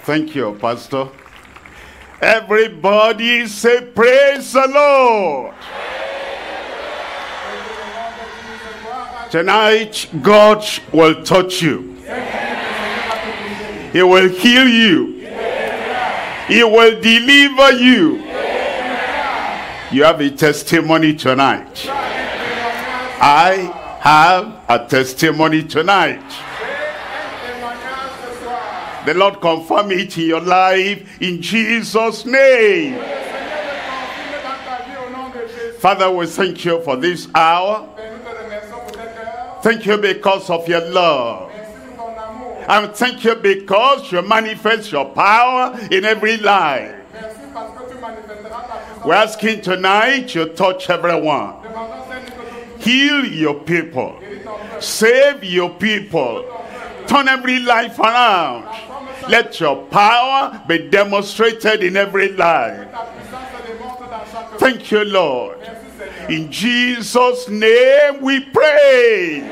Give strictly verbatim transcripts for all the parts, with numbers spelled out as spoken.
Thank you, Pastor. Everybody say, praise the Lord. Tonight, God will touch you. He will heal you. He will deliver you. You have a testimony tonight. I have a testimony tonight. The Lord confirm it in your life in Jesus' name. Father, we thank you for this hour. Thank you because of your love. And thank you because you manifest your power in every life. We're asking tonight you touch everyone. Heal your people. Save your people. Turn every life around. Let your power be demonstrated in every life. Thank you, Lord. In Jesus' name we pray.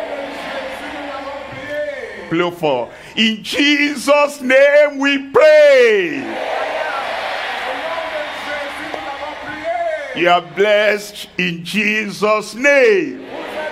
Blow for. In Jesus' name we pray. You are blessed in Jesus' name.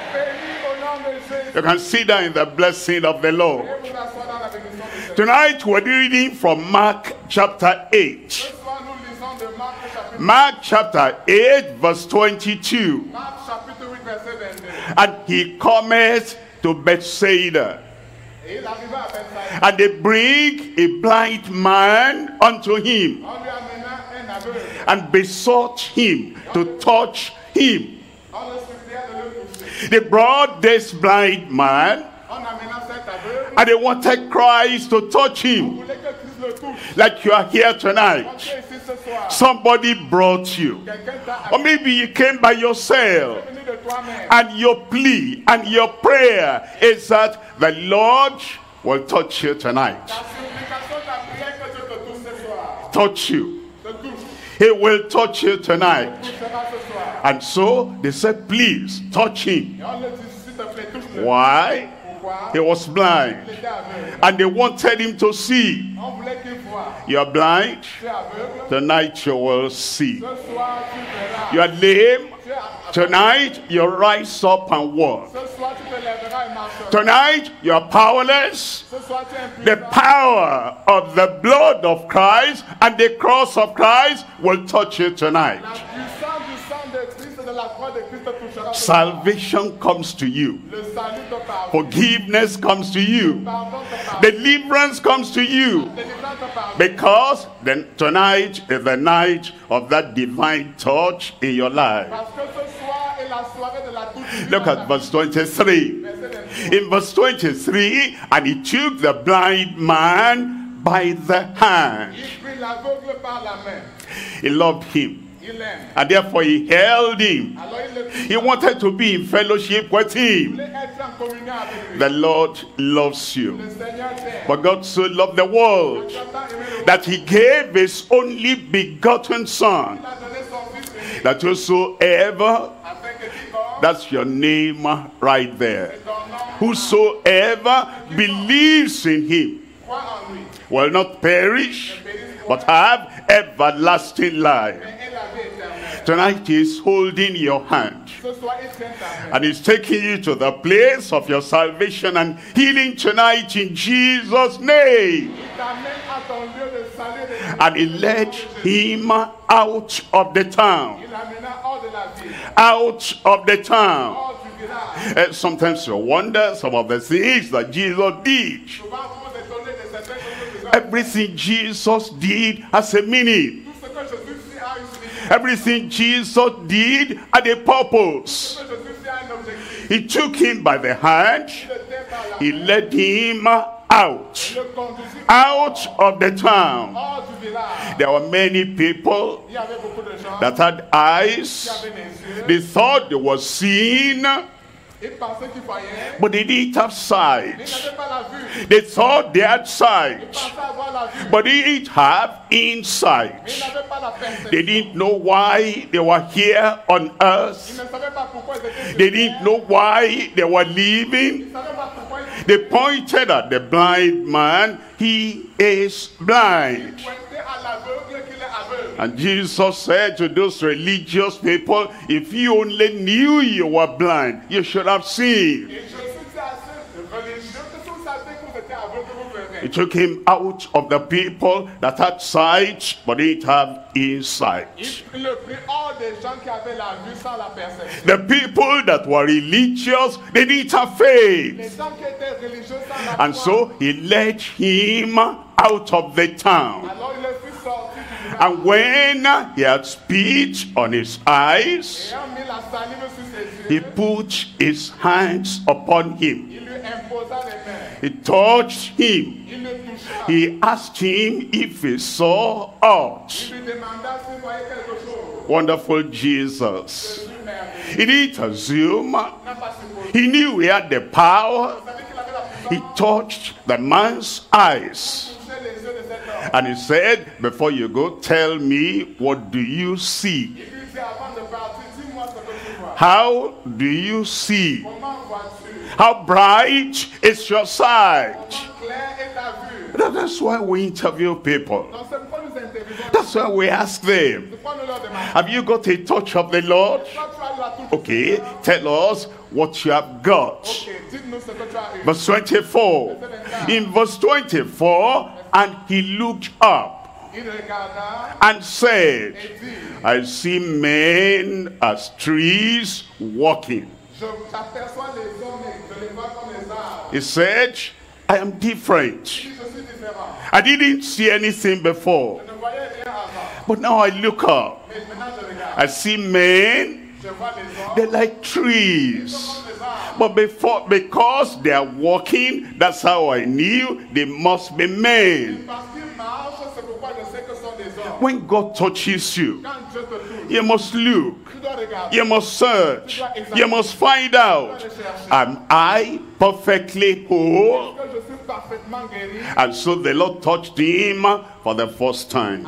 You can sit down in the blessing of the Lord. Tonight we're reading from Mark chapter eight. Mark chapter eight verse twenty-two. And he cometh to Bethsaida. And they bring a blind man unto him, and besought him to touch him. They brought this blind man, and they wanted Christ to touch him. Like you are here tonight. Somebody brought you. Or maybe you came by yourself. And your plea and your prayer is that the Lord will touch you tonight. Touch you. He will touch you tonight. And so they said, please touch him. Why? He was blind. And they wanted him to see. You are blind. Tonight you will see. You are lame. Tonight you rise up and walk. Tonight you are powerless. The power of the blood of Christ and the cross of Christ will touch you tonight. Salvation comes to you. Forgiveness comes to you. Deliverance comes to you. Because then tonight is the night of that divine touch in your life. Look at verse twenty-three. In verse twenty-three, and he took the blind man by the hand. He loved him. And therefore he held him. He wanted to be in fellowship with him. The Lord loves you. For God so loved the world that he gave his only begotten Son, that whosoever, that's your name right there, whosoever believes in him will not perish but have everlasting life. Tonight he is holding your hand and he's taking you to the place of your salvation and healing tonight in Jesus' name. And he led him out of the town. Out of the town. And sometimes you wonder some of the things that Jesus did. Everything Jesus did has a meaning. Everything Jesus did had a purpose. He took him by the hand. He led him out. Out of the town. There were many people that had eyes. They thought they were seeing, but they didn't have sight. They thought they had sight, but they didn't have insight. They didn't know why they were here on earth. They didn't know why they were living. They pointed at the blind man. He is blind. And Jesus said to those religious people, if you only knew you were blind, you should have seen. He took him out of the people that had sight but didn't have insight. The people that were religious, they didn't have faith. And so he led him out of the town. And when he had spit on his eyes, he put his hands upon him. He touched him. He asked him if he saw aught. Wonderful Jesus. He didn't assume. He knew he had the power. He touched the man's eyes. And he said, before you go, tell me, what do you see? How do you see? How bright is your sight? That's why we interview people. That's why we ask them, have you got a touch of the Lord? Okay, tell us what you have got. Verse twenty-four. In verse twenty-four, and he looked up and said, I see men as trees walking. He said, I am different. I didn't see anything before. But now I look up. I see men, they're like trees. But before, because they are walking, that's how I knew they must be men. When God touches you, you must look, you must search, you must find out, am I perfectly whole? And so the Lord touched him for the first time.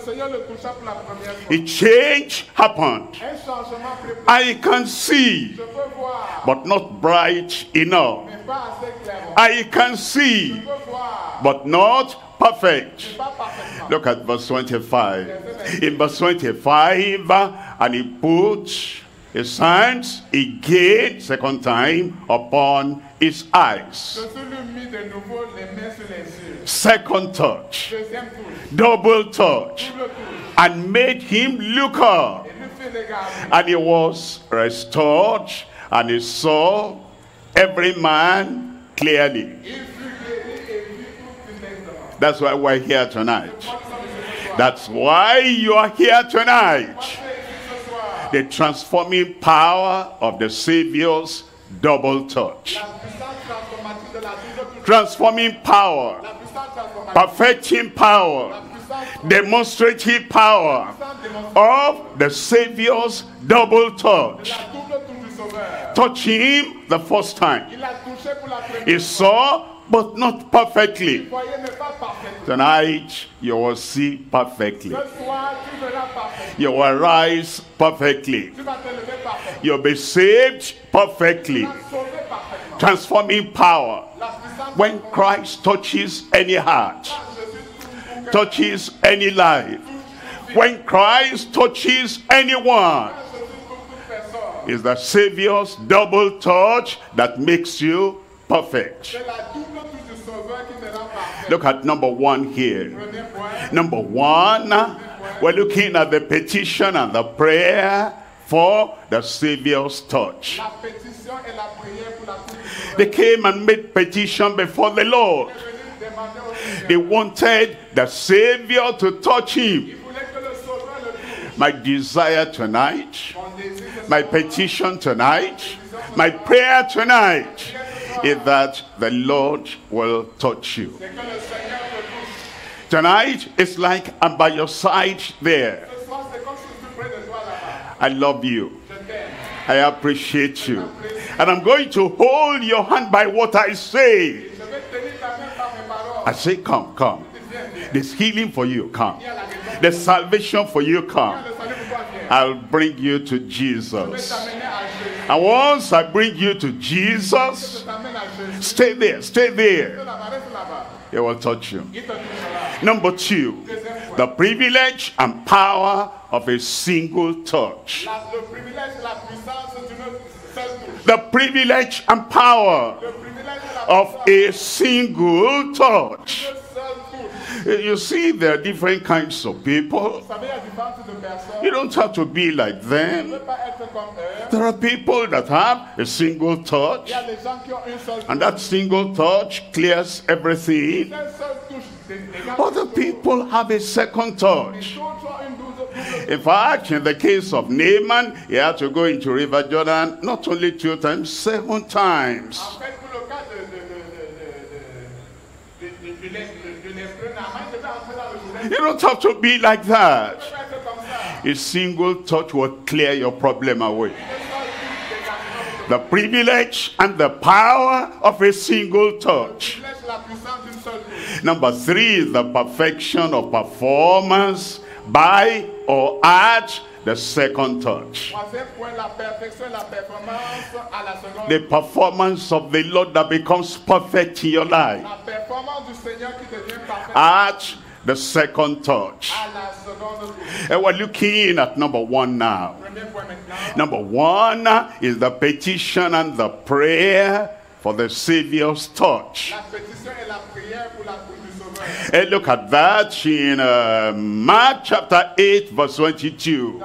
A change happened. I can see, but not bright enough. I can see, but not perfect. Look at verse twenty-five. In verse twenty-five, and he put his hands again, second time, upon his eyes. Second touch, double touch, and made him look up. And he was restored, and he saw every man clearly. That's why we're here tonight. That's why you are here tonight. The transforming power of the Savior's double touch. Transforming power, perfecting power, demonstrative power of the Savior's double touch. Touch him the first time. He saw, but not perfectly. Tonight, you will see perfectly. You will rise perfectly. You'll be saved perfectly. Transforming power. When Christ touches any heart, touches any life, when Christ touches anyone, is the Savior's double touch that makes you perfect. Look at number one here. Number one, we're looking at the petition and the prayer for the Savior's touch. They came and made petition before the Lord. They wanted the Savior to touch him. My desire tonight, my petition tonight, my prayer tonight is that the Lord will touch you. Tonight, it's like I'm by your side there. I love you. I appreciate you. And I'm going to hold your hand by what I say. I say, come, come. There's healing for you, come. There's salvation for you, come. I'll bring you to Jesus. And once I bring you to Jesus, Stay there, stay there. He will touch you. Number two, the privilege and power of a single touch. The privilege and power of a single touch. You see, there are different kinds of people. You don't have to be like them. There are people that have a single touch, and that single touch clears everything. Other people have a second touch. In fact, in the case of Naaman, he had to go into River Jordan not only two times, seven times. You don't have to be like that. A single touch will clear your problem away. The privilege and the power of a single touch. Number three is the perfection of performance by or at the second touch. The performance of the Lord that becomes perfect in your life at the second touch. And we're looking at number one now. Number one is the petition and the prayer for the Savior's touch. And look at that in uh, Mark chapter eight verse twenty-two.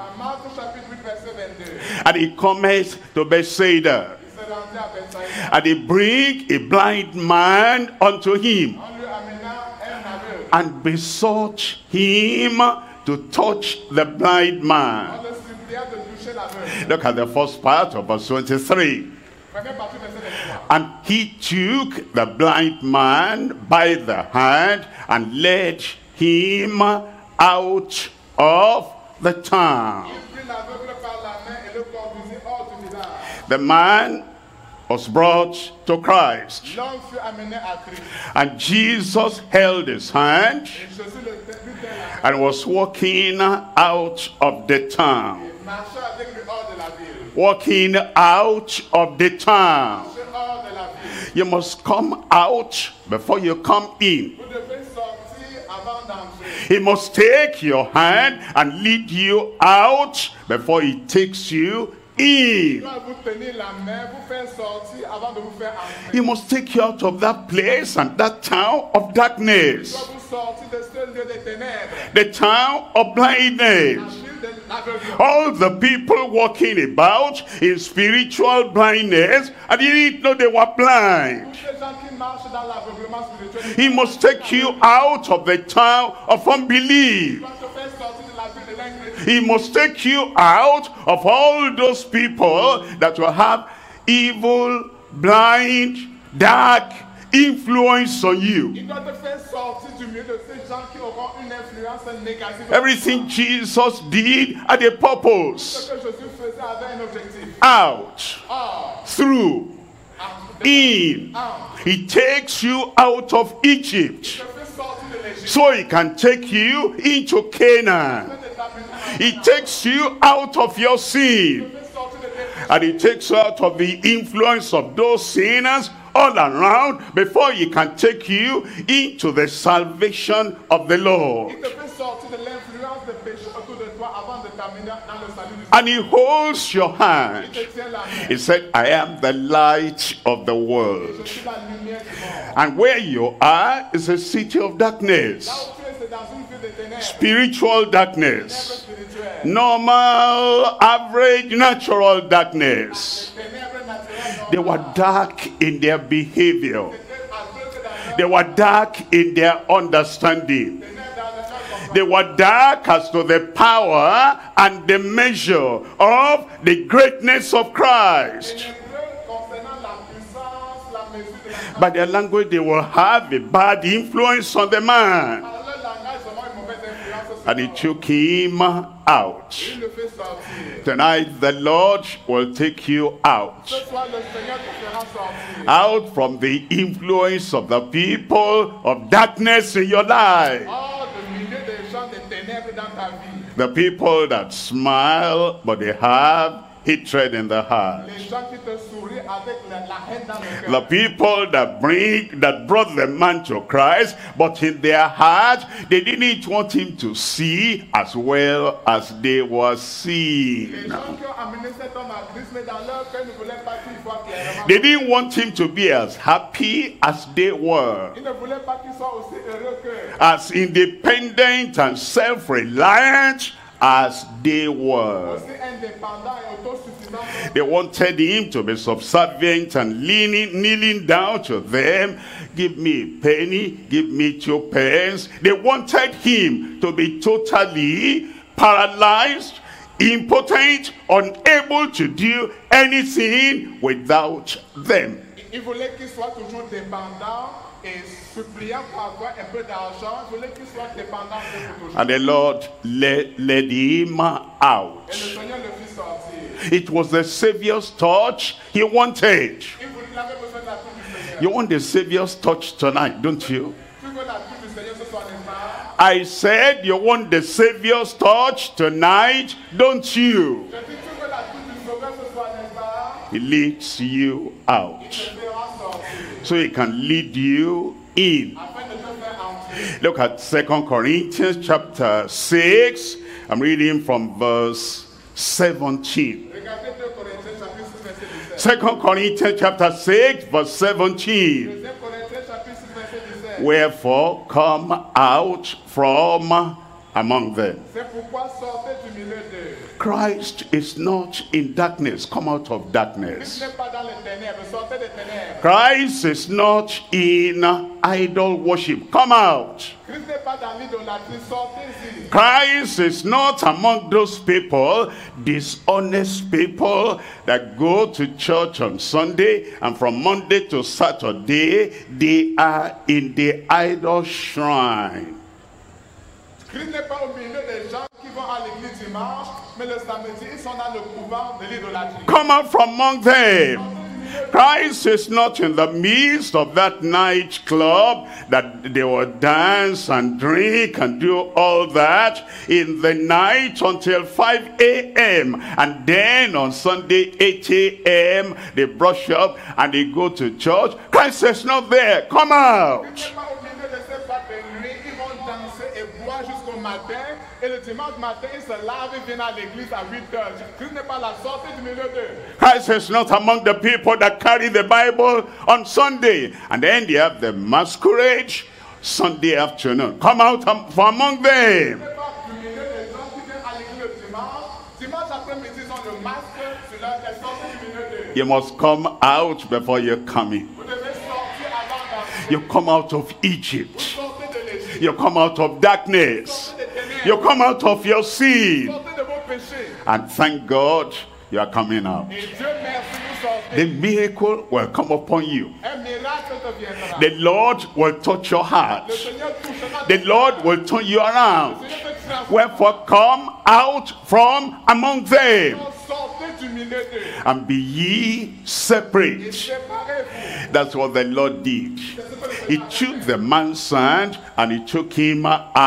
And he comes to Bethsaida, and he bring a blind man unto him, and besought him to touch the blind man. Look at the first part of verse twenty-three. And he took the blind man by the hand and led him out of the town. The man was brought to Christ, and Jesus held his hand and was walking out of the town. Walking out of the town. You must come out before you come in. He must take your hand and lead you out before he takes you in. He must take you out of that place and that town of darkness, the town of blindness. All the people walking about in spiritual blindness, and you didn't know they were blind. He must take you out of the town of unbelief. He must take you out of all those people that will have evil, blind, dark influence on you. Everything Jesus did had a purpose. Out, through, in. He takes you out of Egypt so he can take you into Canaan. He takes you out of your sin, and he takes you out of the influence of those sinners all around before he can take you into the salvation of the Lord. And he holds your hand. He said, I am the light of the world. And where you are is a city of darkness. Spiritual darkness. Normal, average, natural darkness. They were dark in their behavior. They were dark in their understanding. They were dark as to the power and the measure of the greatness of Christ. By their language, they will have a bad influence on the man. And he took him out. Tonight the Lord will take you out. Out from the influence of the people of darkness in your life. The people that smile, but they have hatred in the heart. Les gens qui te sourient avec la, la haine dans le cœur. The people that bring, that brought the man to Christ, but in their heart, they didn't want him to see as well as they were seeing. Les gens qui ont amené cet homme à Christ, mais dans leur cœur ne voulaient pas qu'il voie clairement. They didn't want him to be as happy as they were, Ils ne voulaient pas qu'il soit aussi heureux qu'eux. as independent and self-reliant as they were. Aussi indépendant et autosuffisant. They wanted him to be subservient and leaning, kneeling down to them. Give me a penny, give me two pence. They wanted him to be totally paralyzed, impotent, unable to do anything without them. Ils voulaient qu'il soit toujours dépendant et suppliant pour avoir un peu d'argent. Ils voulaient qu'il soit dépendant pour toujours. And the Lord led, led him Et out. le Seigneur le fit sortir. It was the Savior's touch he wanted. Il voulait- il avait besoin de la touche du Seigneur. You want the Savior's touch tonight, don't you? Tu veux la touche du Seigneur ce soir, n'est-ce pas? I said you want the Savior's touch tonight, don't you? Je dis, tu veux la touche du Sauveur ce soir, n'est-ce pas? He leads you out Il te fera sortir. so he can lead you in. Afin de te faire entrer. Look at Second Corinthians chapter six. I'm reading from verse seventeen. Regardez deux Corinthiens chapitre six verset dix-sept. Second Corinthians chapter six verse seventeen. Deuxième Corinthiens chapitre six verset dix-sept. Wherefore come out from among them. C'est pourquoi sortez du milieu d'eux. Christ is not in darkness. Come out of Christ darkness. n'est pas dans les ténèbres, sortez des ténèbres. Christ is not in idol worship. Come out. Christ n'est pas dans l'idolâtrie, sortez ici. Christ is not among those people, dishonest people that go to church on Sunday and from Monday to Saturday they are in the idol shrine. Christ n'est pas au milieu des gens qui vont à l'église dimanche, mais le samedi, ils sont dans le couvent de l'idolâtrie. Come out from among them. Christ is not in the midst of that night club that they will dance and drink and do all that in the night until five a m and then on Sunday eight a m they brush up and they go to church. Christ is not there. Come out. Christ n'est pas au milieu de ces boîtes de nuit, ils vont danser et boire jusqu'au matin, et le dimanche matin, ils se lavent et viennent à l'église à huit heures. Christ n'est pas la sortie du milieu d'eux. Christ is not among the people that carry the Bible on Sunday and then they have the masquerade Sunday afternoon. Come out from among them. Ce n'est pas du milieu des gens qui viennent à l'église le dimanche. Dimanche après-midi, ils ont le masque sur leur tête, sortez du milieu d'eux. You must come out before you come in. Vous devez sortir avant d'entrer. You come out of Egypt. Sortez de l'Égypte. You come out of darkness. Sortez des ténèbres. You come out of your sin. Sortez de vos péchés. And thank God you are coming out. Et Dieu merci, vous sortez. The miracle will come upon you. Un miracle te viendra. The Lord will touch your heart. Le Seigneur touchera The ton Lord cœur. will turn you around. Le Seigneur te transformera. Wherefore come out from among them Sortez du milieu d'eux. and be ye Et separate. séparez-vous. That's what the Lord did. He took the man's hand and he took him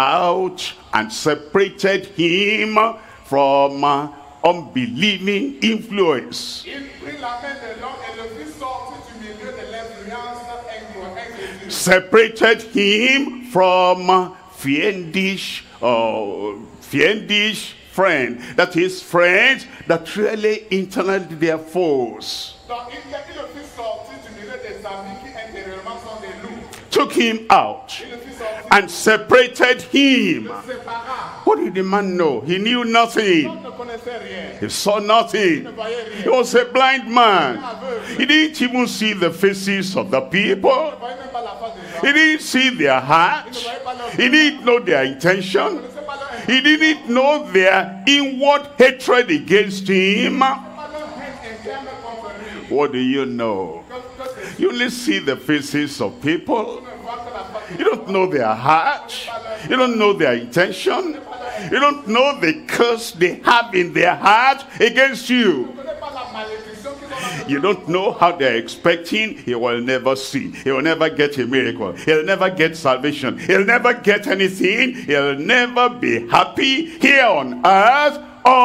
out and separated him from uh, unbelieving influence. Il prit la main de l'homme et le fit sortir du milieu de l'influence incorrecte. Separated him from uh, fiendish, uh, fiendish friend. That is, friends that really internally they are foes. Donc il, il le fit sortir du milieu des amis qui intérieurement sont des loups. Took him out Il le fit sortir. and separated him. Le sépara. What did the man know? He knew nothing. L'homme ne connaissait rien. He saw Il nothing. ne voyait He rien. was a blind man. Aveugle. He didn't even see the faces of the people. Il ne voyait même pas la face des gens. He didn't see their Il ne hearts. voyait pas leur He didn't know their intention. Il ne connaissait pas leur He didn't know their inward hatred against him. pas leur haine interne contre lui. What do you know? Que- que c'est- You only see the faces of people. Tu ne vois que la face You don't know their hearts. You don't know their intention. You don't know the curse they have in their heart against you. Tu ne connais pas la malédiction qu'ils ont dans le You don't know how they're expecting. He will never see. He will never get a miracle. He'll never get salvation. He'll never get anything. He'll never be happy here on earth or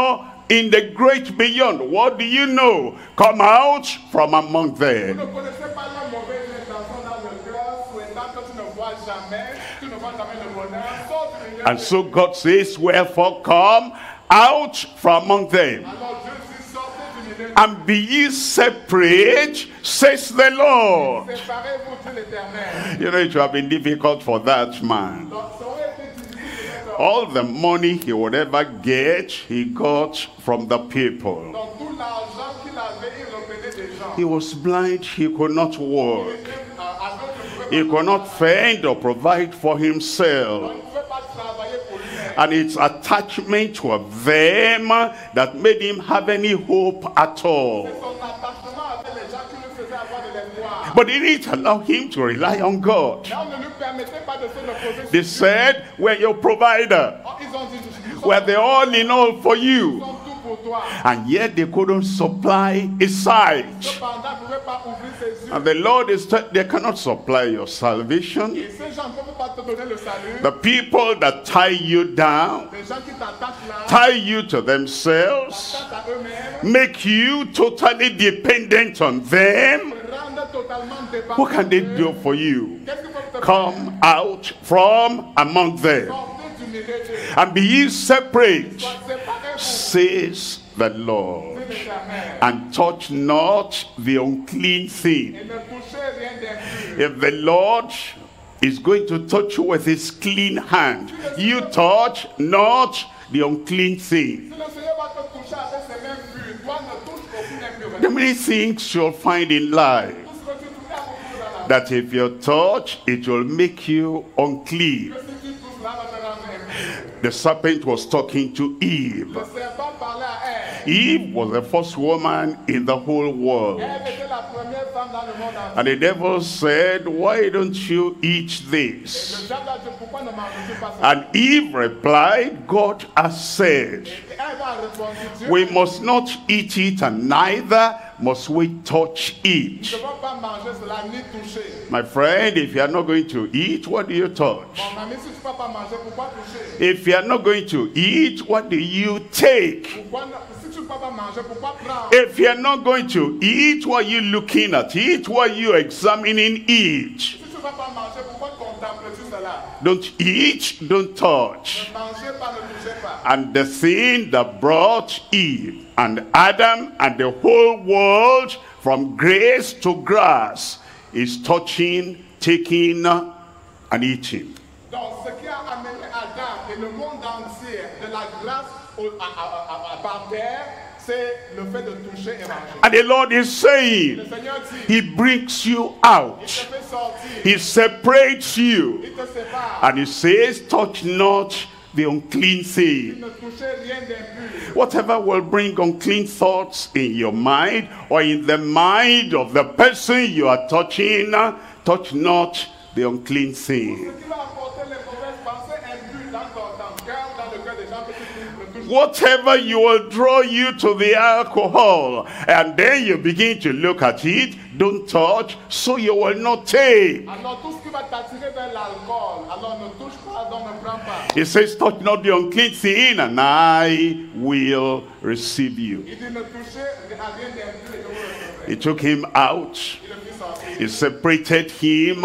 in the great beyond. What do you know? Come out from among Vous them. ne connaissez pas la mauvaise intention dans le cœur, souhaitant que tu ne vois jamais, tu ne vois jamais le bonheur. Sors du milieu And de- so God says, wherefore come out from among them, Alors Dieu dit, sortez du milieu de- and be ye separate, says the Lord. Séparez-vous, dit l'Éternel. You know, it would have been difficult for that man. Donc, ça aurait été difficile de mettre- All the money he would ever get, he got from the people. Donc tout l'argent qu'il avait, il revenait des gens. He was blind, he could not work. Il était, euh, aveugle, il He ne pouvait could not fend or provide for himself. pas- il ne pouvait pas travailler pour lui-même. And it's attachment to them that made him have any hope at all. Son attachement avec les gens qui lui faisaient avoir de l'espoir. But it didn't allow him to rely on God. Mais on ne lui permettait pas de se reposer They sur Dieu. said, we're your provider. Ils ont dit, nous We're sommes, the all in all for nous you. sommes tout pour toi. And yet they couldn't supply a sight. Cependant, ils ne pouvaient pas ouvrir ses yeux. And the Lord is, t- they cannot supply your salvation. Et ces gens ne peuvent pas te donner le salut. The people that tie you down, Les gens qui t'attachent là, tie you to themselves, t'attachent à eux-mêmes, make you totally dependent on them. te rendent totalement dépendants. What can they do for you? Qu'est-ce qu'ils peuvent te faire? Come out from among them, Sortez du milieu d'eux. and be ye separate, Sois séparés says the Lord, pour l'Éternel. and touch not the unclean thing. Et ne touchez rien d'impur. If the Lord is going to touch you with his clean hand, you touch not the unclean thing. Si le Seigneur va te toucher avec ses mains pures, toi ne touches aucune impureté. There are many things you'll find in life Tout ce que tu touches à beaucoup dans la vie. that if you touch, it will make you unclean. Que si tu touches là, va te rendre impur. The serpent was talking to Eve. Le serpent parlait à elle. Eve was the first woman in the whole world. Elle était la première femme dans le monde entier. And the devil said, why don't you eat Le this? diable a dit, pourquoi ne manges-tu pas ça? And Eve replied, God has said, Et Ève a répondu, Dieu, we must not eat it, and neither must we touch nous it. ne devons pas manger cela ni toucher. My friend, if you are not going to eat, what do you touch? Mon ami, si tu ne peux pas manger, pourquoi toucher? If you are not going to eat, what do you take? Pourquoi ne- si tu ne peux pas manger, pourquoi prendre? If you are not going to eat, what are you looking at it? What are you examining it? Si tu ne peux pas manger, pourquoi contemples-tu cela? Don't eat, don't touch. Ne mangez pas, ne touchez pas. And the thing that brought Eve and Adam and the whole world from grace to grass is touching, taking, and eating. Donc, ce qui a amené Adam et le monde entier de la grâce au- à, à- à- à- par terre, c'est le fait de toucher et manger. And the Lord is Le saying, Seigneur dit, he brings you il out. te fait sortir, He separates you. il te sépare, And he says, touch not the unclean thing. ne touchez rien d'impur. Whatever will bring unclean thoughts in your mind or in the mind of the person you are touching, touch not the unclean thing. Ce qui va apporter les mauvaises pensées impures dans ton dans ton cœur, dans le cœur des gens que tu ne touches. Whatever you will draw you to the alcohol, and then you begin to look at it, don't touch, so you will not take. Alors tout ce qui va t'attirer vers l'alcool, alors ne touche pas, donc ne prends pas. He says, touch not the unclean thing, and I will receive you. Il dit ne touchez à rien d'impur et je vous recevrai. He took him out. Il le fit sortir. He separated him.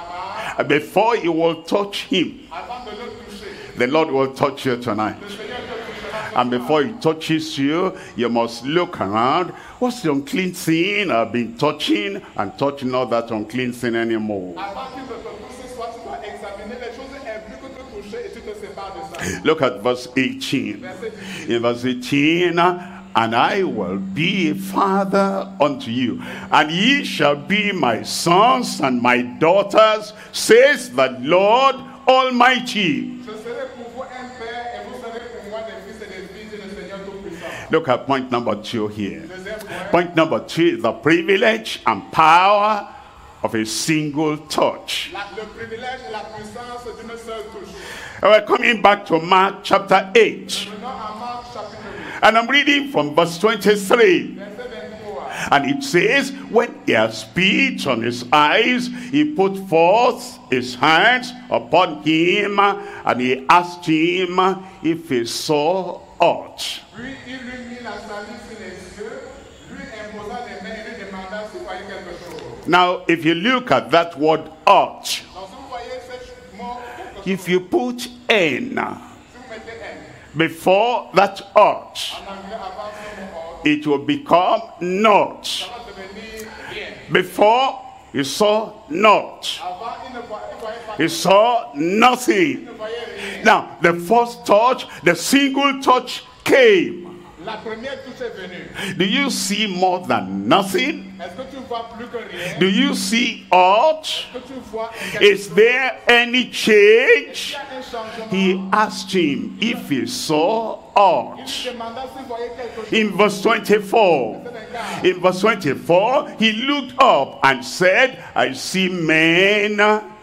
And before you will touch him, Avant de le toucher, the Lord will touch you tonight. le Seigneur te touchera. And before he touches you, you must look around. What's the unclean thing I've been touching? And touch not that unclean thing anymore. Avant qu'il ne te touche, soit tu dois examiner les choses impures que tu touches et tu te sépares de ça. Look at verse eighteen. Verset dix-huit. In verse eighteen, and I will be a father unto you, and ye shall be my sons and my daughters, says the Lord Almighty. Je serai pour vous un père et vous serez pour moi des fils et des filles, dit le Seigneur Tout-Puissant. Look at point number two here. Deuxième point, Point number two is the privilege and power of a single touch. la- le privilège et la puissance d'une seule touche. We're coming back to Mark chapter eight. Venons à Marc chapitre huit, And I'm reading from verse twenty-three. verset vingt-trois. And it says, when he had spit on his eyes, he put forth his hands upon him, and he asked him if he saw ought. Puis il lui mit la salive sur les yeux, lui imposa les mains et lui demanda s'il voyait quelque chose. Now, if you look at that word ought, Donc si vous voyez ce mot, quelque chose, if you put N si vous mettez N, before that ought, en anglais avant ce mot ought, it will become not. ça va devenir rien. Before, you saw not. Avant, il ne voyait, il voyait pas, You saw nothing. il ne voyait rien. Now, the first touch, the single touch came. La première touche est venue. Do you see more than nothing? Est-ce que tu vois plus que rien? Do you see ought? Est-ce que tu vois quelque Is chose? there any Il change? y a un changement. He asked him if he saw ought. Il lui demanda s'il voyait quelque chose. In verse twenty-four, in verse twenty-four, he looked up and said, I see men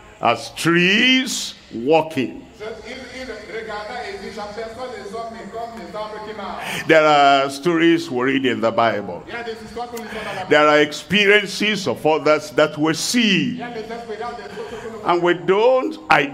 as trees walking. Il, il regarda et dit, j'aperçois les hommes comme les arbres qui marchent. There are stories we read in the Bible. Il y a des histoires que nous lisons dans la Bible. There are experiences of others that we Il see. y a des expériences des autres que nous And we don't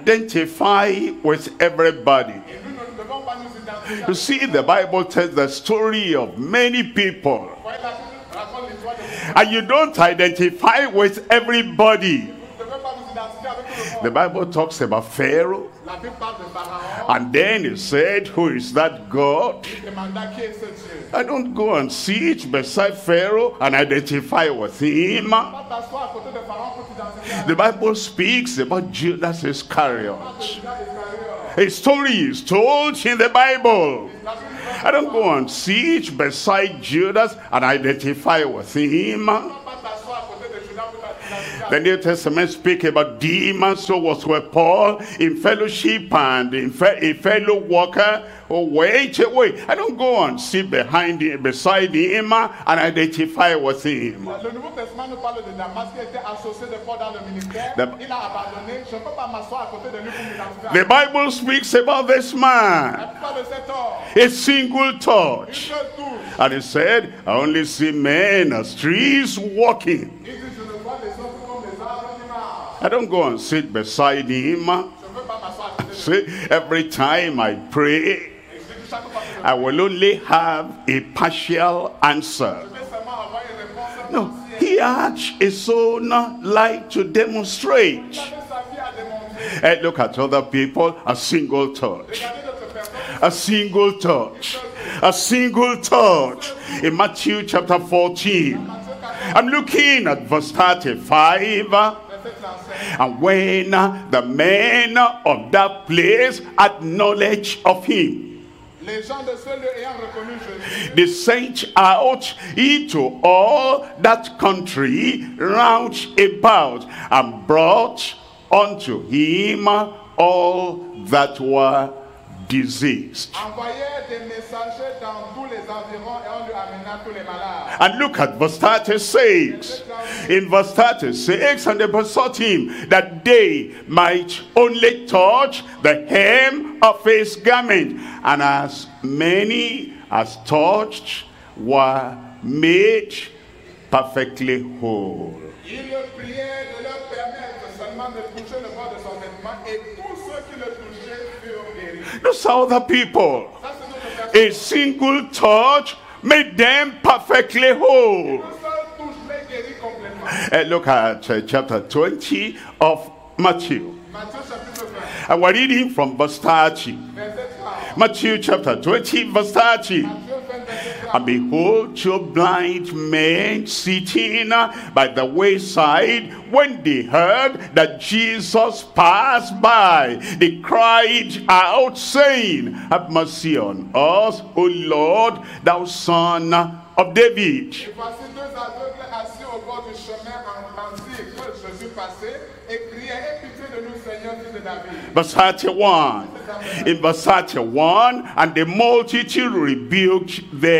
identify with everybody. Et nous ne devons pas nous identifier. You see, the Bible tells the story of many people. Vous voyez, la Bible raconte l'histoire de vous. And you don't identify with everybody. Vous ne devez pas vous identifier avec tout le monde. The Bible talks about Pharaoh. La Bible parle de Pharaon. And then he said, who is that God? Il demanda qui est ce Dieu. I don't go and sit beside Pharaoh and identify with him. Pas t'asseoir à côté de Pharaon pour t'identifier avec The Bible speaks about Judas Iscariot. Judas Iscariot. A story is told in the Bible. La Bible dit, I don't go and sit beside Judas and identify with him. pas t'asseoir à côté de Judas pour t'identifier avec The New Testament speak about Demas, so was with Paul in fellowship and in fe- a fellow worker. Oh, wait, wait. I don't go and sit behind him, beside him and identify with him. Le Nouveau Testament nous parle de Damas qui était associé de Paul dans le ministère. The- Il a abandonné. Je ne peux pas m'asseoir à côté de lui pour m'identifier The avec lui. Bible speaks about this man, La plupart de cet homme, a single une touch. seule touche. And he said, I only see men as trees walking. Il dit, je ne vois les hommes comme les arbres qui marchent. I don't go and sit beside him. Je ne veux pas m'asseoir à côté de lui. See, every time I pray, Et je dis que chaque fois que je I will only have a partial answer. vais seulement avoir une réponse No, partielle. he had his own light to demonstrate. Il avait sa vie à démontrer. And look at other people, a single touch. Regardez d'autres personnes. A single touch. A single touch. In Matthew chapter fourteen, Matthieu quatorze, I'm looking at verse thirty-five. verset trente-cinq. And when the men of that place had knowledge of him, Les gens de ce lieu ayant reconnu Jésus, they sent out into all that country round about and brought unto him all that were diseased. envoyèrent des messagers dans tous les environs et on lui amena tous les malades. And look at verse thirty-six. In verse thirty-six, and they besought him that they might only touch the hem of his garment. And as many as touched were made perfectly whole. Il le priait de leur permettre seulement de toucher le bord de son vêtement et tous ceux qui le touchaient furent guéris. Those other people, Ça, c'est notre personne. a single touch made them perfectly whole. Une seule touche les guérit complètement. And look at uh, chapter twenty of Matthew. Matthieu chapitre vingt, And we're reading from verse thirty. verset trente. Matthew chapter twenty, verse thirty. Matthieu vingt, verset trente. And behold, two blind men sitting by the wayside. When they heard that Jesus passed by, they cried out, saying, Have mercy on us, O Lord, thou Son of David. Et voici deux aveugles assis au bord du chemin en ainsi que Jésus passait et criaient, aie pitié de nous, Seigneur, fils de David. Verse thirty-one. In verse thirty-one, and the multitude rebuked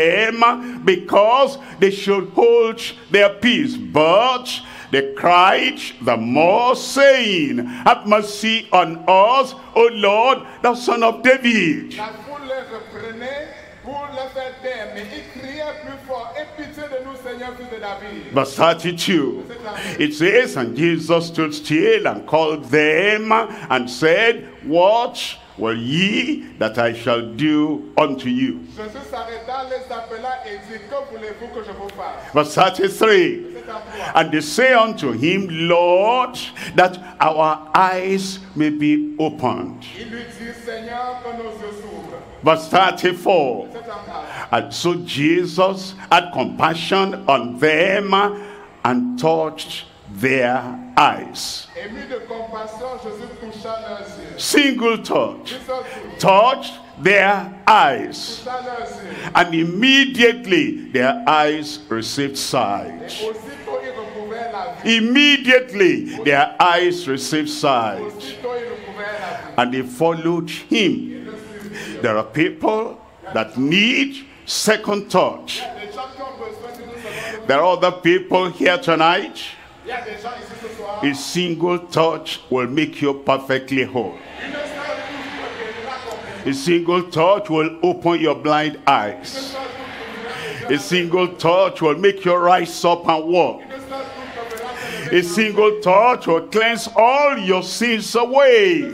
them because they should hold their peace. But they cried the more, saying, Have mercy on us, O Lord, thou Son of David. La foule les reprenait pour les faire taire, mais ils criaient plus fort, aie pitié de nous, Seigneur, fils de David. Verse thirty-two. It says, And Jesus stood still and called them and said, What will ye that I shall do unto you. Jésus s'arrêta, les appela et dit, que voulez-vous que je vous fasse? Verse thirty-three. And they say unto him, Lord, that our eyes may be opened. Il lui dit, Seigneur, que nos yeux s'ouvrent. Verse thirty-four. And so Jesus had compassion on them and touched their eyes. Ému de compassion, Jésus toucha leurs yeux. Single touch. Touched their eyes. Toucha leurs yeux. And immediately their eyes received sight. Aussitôt ils recouvrèrent la vue. Immediately their eyes received sight. Aussitôt ils recouvrèrent la vue. And they followed him. There are people that need second touch. Les gens qui ont besoin d'une seconde. There are other people here tonight. Il y a des gens ici ce soir. A single touch will make you perfectly whole. Une seule touche peut guérir complètement. A single touch will open your blind eyes. A single touch will make you rise up and walk. A single touch will cleanse all your sins away.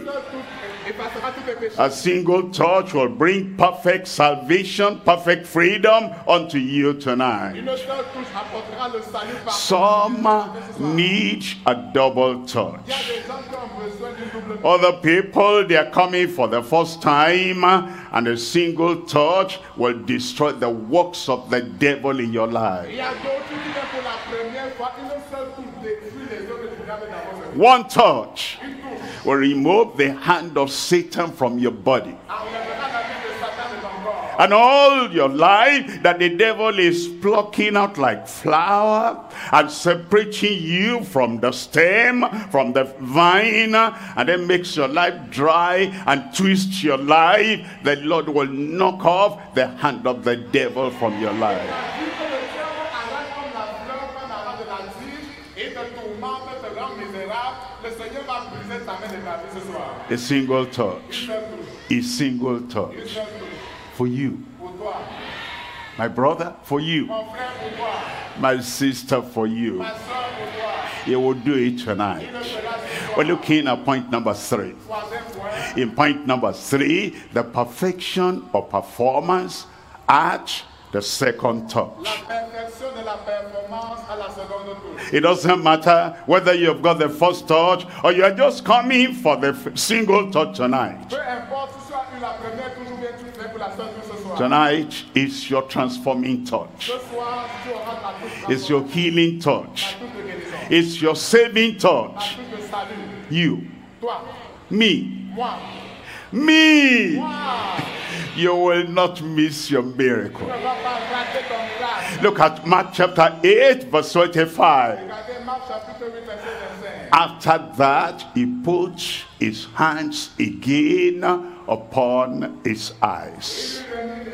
A single touch will bring perfect salvation, perfect freedom unto you tonight. Une seule touche apportera le salut par Some need a double touch. Il y a des gens qui ont besoin d'une double touche. Other people, they are coming for the first time, and a single touch will destroy the works of the devil in your life. Il y a d'autres qui viennent pour la première fois. Une seule touche détruit les autres qui viennent d'avance. One touch will remove the hand of Satan from your body. Enlèvera la vie de Satan de ton corps. And all your life that the devil is plucking out like flour and separating you from the stem, from the vine, and then makes your life dry and twist your life, the Lord will knock off the hand of the devil from your life. Vu que le diable arrache comme la fleur qu'on arrache de la tige et te tourmente, te rend misérable, le Seigneur va briser ta main de ta vie ce soir. A single Une touch. seule touche. A single Une touch. seule touche. For you. Pour toi. My brother, for you. Mon frère, pour toi. My sister, for you. Ma soeur, pour toi. He will do it tonight. Il le fera ce soir. We're looking at point number three. Troisième point. In point number three, the perfection of performance at the second touch. La perfection de la performance à la seconde touche. It doesn't matter whether you've got the first touch or you are just coming for the f- single touch tonight. Peu importe si tu as eu la première touche ou bien tu fais pour la seule touche ce soir. Tonight is your transforming touch. Ce soir, tu auras ta touche It's your healing la touch. touche de guérison. It's your saving La touch. touche de salut. You, Toi, me, moi, me. moi. You will not miss your miracle. Tu ne vas pas rater ton miracle. Look at Mark chapter eight, verse twenty-five. Regardez Marc chapitre huit, verset vingt-cinq. After that, he put his hands again upon his eyes.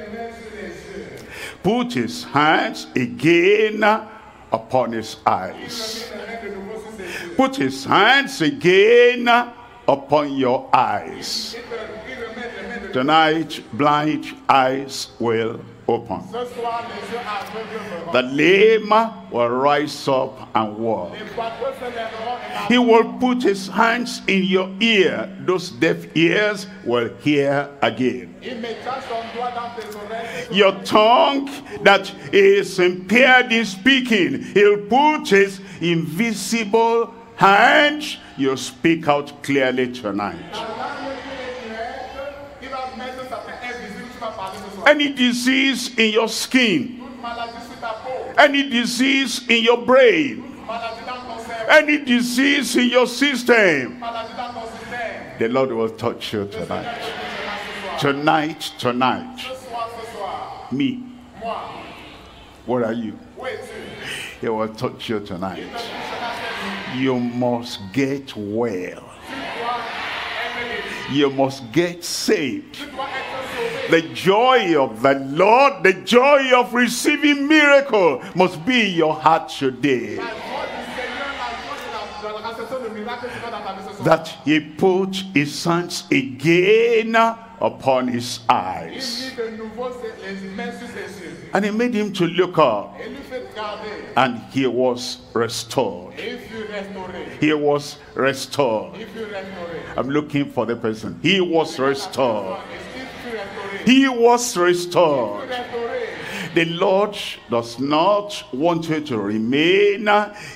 Put his hands again upon his eyes. Put his hands again upon your eyes. Tonight, blind eyes will open. Ce soir, les yeux aveugles verront. The lame will rise up and walk. Les boiteux se lèveront et He will put his hands in your ear. Those deaf ears will hear again. il mettra son doigt dans tes oreilles. Your tongue that is impaired in speaking, he'll put his invisible hands. You speak out clearly tonight. La langue qui est muette, il va mettre sa main invisible, tu vas parler ce soir. Any disease in your skin, Toute maladie sur ta peau, any disease in your brain, maladie dans ton cerveau, any disease in your system, maladie dans ton système. the Lord will touch you tonight. Ce soir, Tonight, tonight. ce soir, ce soir. Me, Moi, where are you? où es-tu? He will touch you tonight. Il te touchera cette nuit. You must get well. Tu dois être guéri. You must get saved. Tu dois être sauvé. The joy of the Lord, the joy of receiving miracle must be in your heart today. La joie du Seigneur, la joie de la, de la réception de miracle sera dans ta vie ce soir. that he put his hands again upon his eyes. And he made him to look up. And he was restored. He was restored. I'm looking for the person. He was restored. He was restored. The Lord does not want you to remain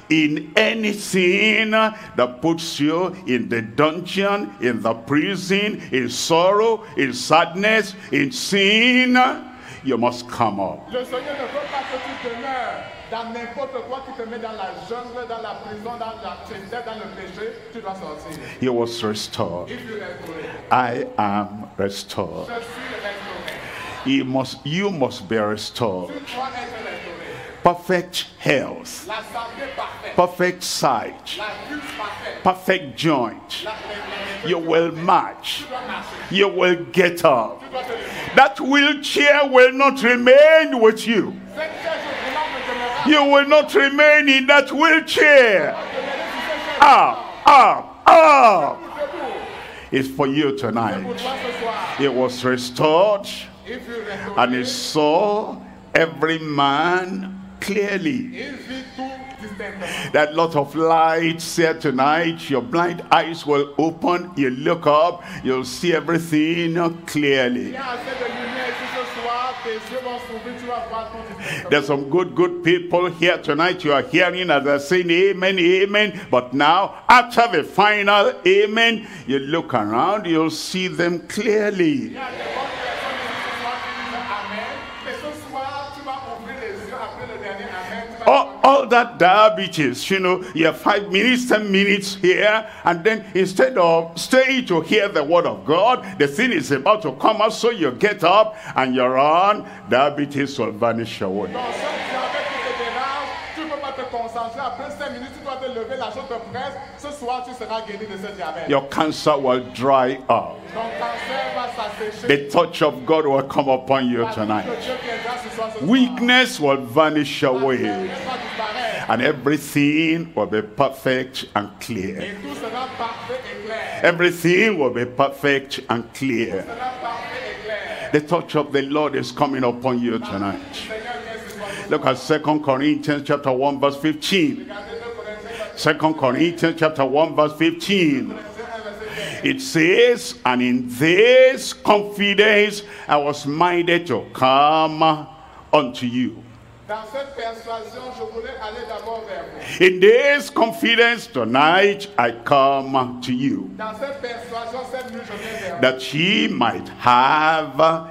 in anything that puts you in the dungeon, in the prison, in sorrow, in sadness, in sin. You must come up. Le Seigneur ne veut pas que tu demeures dans n'importe quoi qui te met dans la jungle, dans la prison, dans la tristesse, dans le péché. Tu dois sortir. He was restored. If you restore, I am restored. je suis restauré. He must, you must be restored. Tu dois être restauré. Perfect health, La santé parfaite. perfect sight, La vue parfaite. perfect joint. La, la, la, You will march. tu dois marcher. You will get up. Tu dois te lever. That wheelchair will not remain with you. Cette chaise roulante ne demeurera You will not remain in that wheelchair. pas demeurer sur cette chaise. Up, up, up. Debout. It's for you Pour tonight. toi ce soir. It was restored, If you restore, and he saw every man clearly. il vit tout distinctement. That lot of lights here tonight, your blind eyes will open, you look up, you'll see everything clearly. Il y a assez de lumière ici ce soir, tes yeux vont s'ouvrir, tu vas voir tout distinctement. There's some good, good people here tonight. You are hearing as they're saying amen, amen. But now, after the final amen, you look around, you'll see them clearly. Il y a des bonnes personnes ici ce soir qui disent Amen, mais ce soir, tu vas ouvrir les yeux après le dernier Amen. Tu vas All, all that diabetes, you know, you have five minutes, ten minutes here, and then instead of staying to hear the word of God, the thing is about to come out, so you get up and you're on, diabetes will vanish away. Donc, ce diabète qui te dérange, tu ne peux pas te concentrer. Après cinq minutes, tu dois te lever, la chose te presse. Ce soir, tu seras guéri de ce diabète. Your cancer will dry up. Ton cancer va s'assécher. The touch of God will come upon you La vie tonight. de Dieu viendra ce soir, ce soir. Weakness will vanish La away. faiblesse va disparaître. And everything will be perfect and clear. Et tout sera parfait et clair. Everything will be perfect and clear. Tout sera parfait et clair. The touch of the Lord is coming upon you tonight. Seigneur, viens ce soir. Look at Second Corinthians chapter one verse fifteen. Regardez deux Corinthiens, Second Corinthians chapter one verse fifteen. Corinthiens un, verset quinze. It says, and in this confidence I was minded to come unto you. Dans cette persuasion, je voulais aller d'abord vers vous. In this confidence tonight I come to you, Dans cette persuasion, cette nuit, je viens vers vous. that ye might have a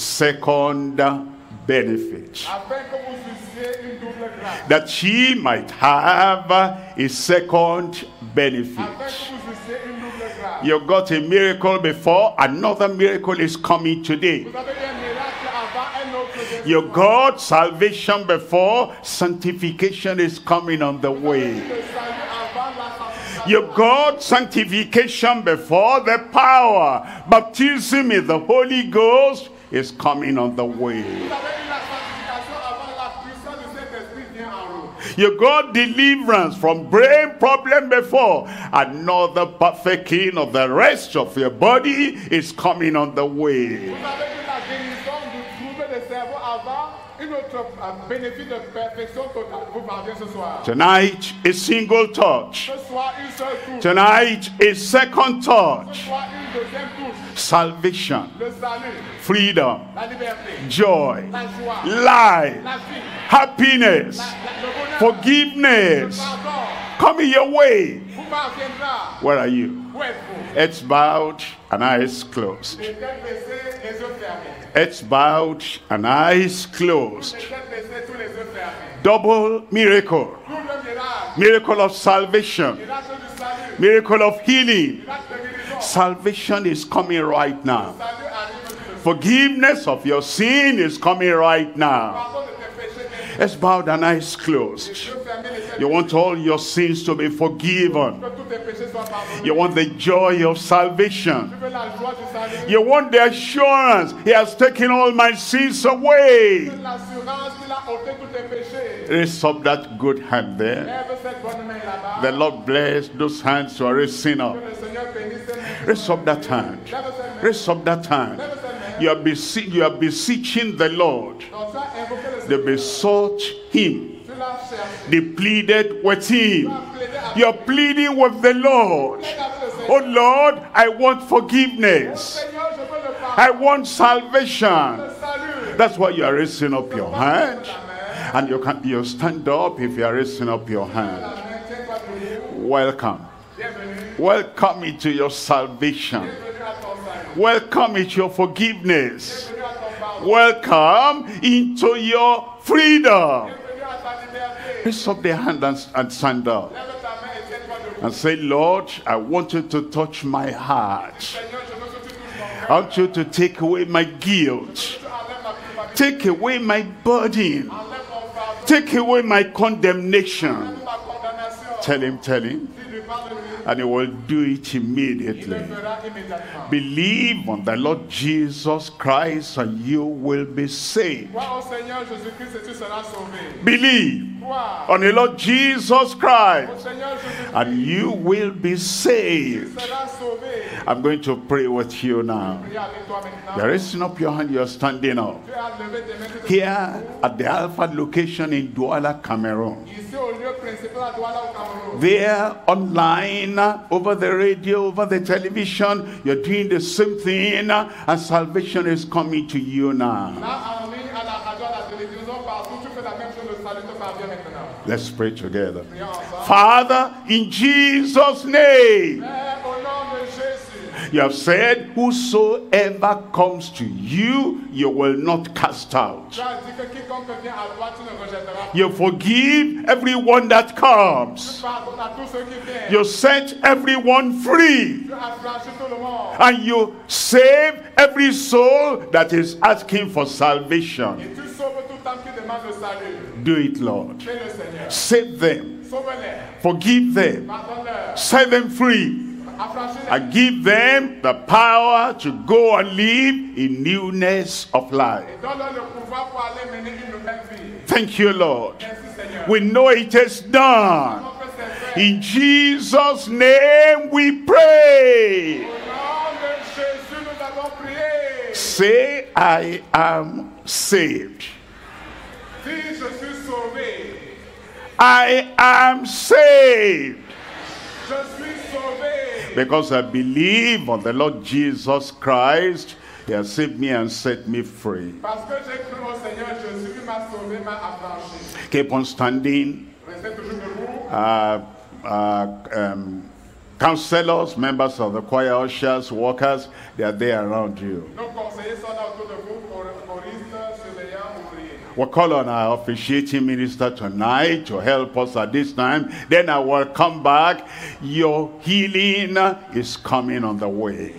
second benefit. Afin que vous eussiez une double grâce. That ye might have a second benefit. Afin que vous eussiez une double grâce. You got a miracle before, another miracle is coming today. Vous avez eu un miracle avant, un autre deuxième. You got salvation before, sanctification is coming on the way. Le salut avant la sanctification. You got sanctification before, the power, baptism in the Holy Ghost is coming on the way. Vous avez eu la sanctification avant la puissance du Saint-Esprit vient en vous. You got deliverance from brain problem before, another perfect healing of the rest of your body is coming on the way. Vous avez eu la guérison du trouble de cerveau avant, une autre euh, bénéfice de perfection totale vous parvient ce soir. Tonight, a single touch. Ce soir, une seule touche. Tonight, a second Ce touch. soir, une deuxième touche. Salvation, Le salut, freedom, la liberté, joy, la joie, life, la vie, happiness, la, le bonheur, forgiveness, pardon, coming your way. vous parviendra. Where are you? Où êtes-vous? Heads bowed and eyes closed. Les têtes baissées, les yeux fermés. Heads bowed and eyes closed. Les têtes baissées, tous les yeux fermés. Double miracle. Double miracle. Miracle of salvation. Miracle du salut. Miracle of healing. Miracle de guérison. Salvation is coming right now. Salut arrive tout de suite. Forgiveness of your sin is coming right now. Pardon de tes péchés. Tes Heads bowed and eyes closed. yeux fermés, les têtes You want all your sins to be forgiven. que tous tes péchés soient pardonnés. You want the joy of salvation. Tu veux la joie du salut. You want the assurance He has taken all my sins away. Tu veux l'assurance qu'il a ôté tous tes péchés. Raise up that good hand there. Lève cette bonne main-là. The Lord bless those hands who are raising up. Raise up that hand. Raise up that hand. You are, bese you are beseeching the Lord. They besought him. They pleaded with him. You are pleading with the Lord. Oh Lord, I want forgiveness. I want salvation. That's why you are raising up your hand. And you can you stand up if you are raising up your hand. Welcome. Welcome into your salvation. Welcome into your forgiveness. Welcome into your freedom. Raise up the hand and, and stand up. And say, Lord, I want you to touch my heart. I want you to take away my guilt. Take away my burden. Take away my condemnation. Tell him, tell him. And he will do it immediately. Believe on the Lord Jesus Christ and you will be saved. Believe on the Lord Jesus Christ and you will be saved. I'm going to pray with you now. You're raising up your hand, you're standing up. Here at the Alpha location in Douala, Cameroon. There online, over the radio, over the television, you're doing the same thing, and salvation is coming to you now. Let's pray together. Father, in Jesus' name, you have said, whosoever comes to you, you will not cast out. You forgive everyone that comes. You set everyone free. And you save every soul that is asking for salvation. Do it, Lord. Save them. Forgive them. Set them free. And give them the power to go and live in newness of life. Thank you, Lord. We know it is done. In Jesus' name we pray. Say, I am saved. I am saved. Because I believe on the Lord Jesus Christ, he has saved me and set me free. Keep on standing. Uh, uh, um, counselors, members of the choir, ushers, workers, they are there around you. We'll call on our officiating minister tonight to help us at this time. Then I will come back. Your healing is coming on the way.